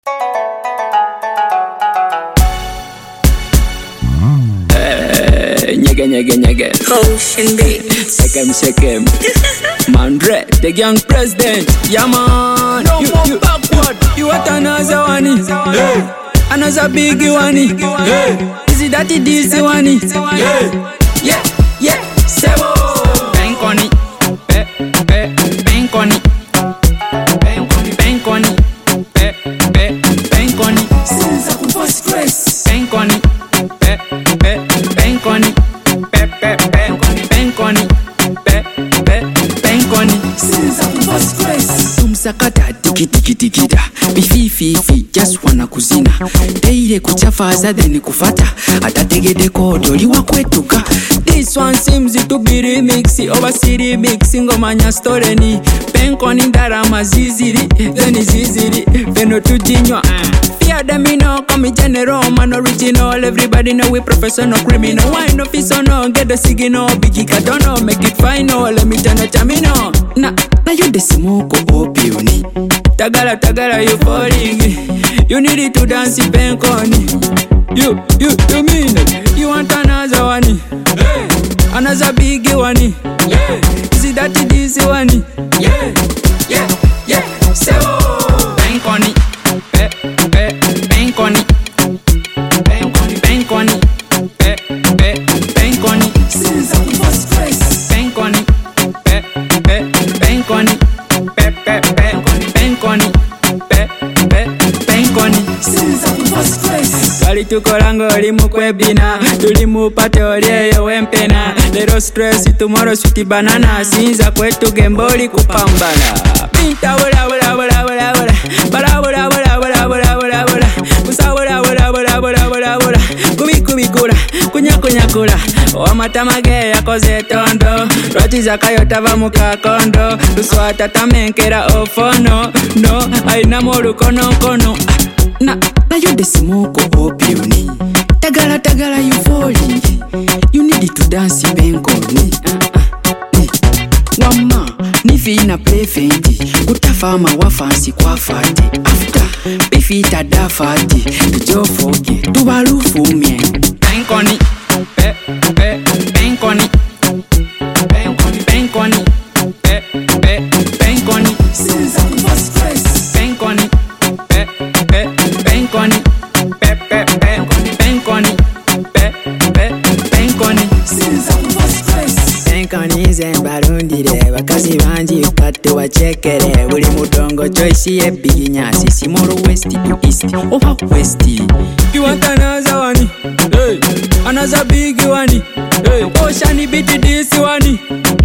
Nyege. Motion beats. Sekem. Mandre, the young president. Yeah man. No more backward. You want another one? Hey. Another big one. Hey. Is it that it is the one? Hey. Yeah. Sebo. Bank on it. Bank on it. Bank on it. Bank on it. Since I could first grace. Bank on it. Bank on it. Bank on it. Bank on it. Since I could first grace. Tumsakata tikita bififi just wanna kuzina deire kuchafaza then kufata atategede kodo liwa kwetuka. This one seems to be remix over city mixing ngomanya story ni penkoni ndarama ziziri then ziziri beno tujinywa fear them no come general man original everybody know we professional criminal why no fiso no get the signal biggie katono make it final let me turn it chamino na you the smoke opioni tagala you falling you need it to dance penkoni you mean it you want another one Hey. another big one Hey. is it that it is one Yeah. so bank on it bank on it bank on it bank on it Since I could first grace. bank on it bank on it bank on it bank on it Since I could first grace. kali tukolango oli mukwebina tuli mupate olieyo wempena lero stress tomorrow sweet banana sinza kwetu gemboli kupambana pinta bula kusabula kubikula kunyakula omatamage yakoze tondo lwachiza kayotava mukakondo luswata tamenkera ofono no ainamu olukonokono na you the smoke opioni tagala you falling you need to dance benkoni wama nifi ina play fendi kutafama wafansi kwa fati after bifita dafati tujofoge tubalufumye benkoni benkoni benkoni benkoni Since I could first grace. benkoni benkoni benkoni Since I could first grace. benkoni zembalundire bakazi bangi katto bachekere buli mudongo choice ye big nyasi simoro west to east oba west you want another one hey another big one hey ocean beat this one